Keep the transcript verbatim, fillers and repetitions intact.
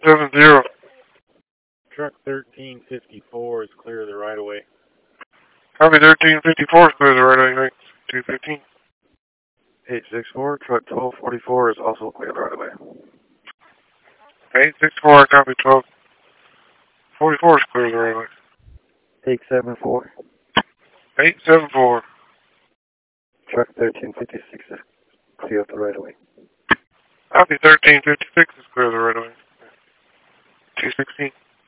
seven zero. Truck thirteen fifty-four is clear of the right of way. Copy thirteen fifty-four is clear of the right of way. two fifteen. eight six four, truck twelve forty-four is also clear of the right of way. eight six four, copy twelve forty-four is clear of the right of way. eight seven four. eight seven four. Truck thirteen fifty-six is clear of the right of way. Copy thirteen fifty-six is clear of the right of way. two sixteen.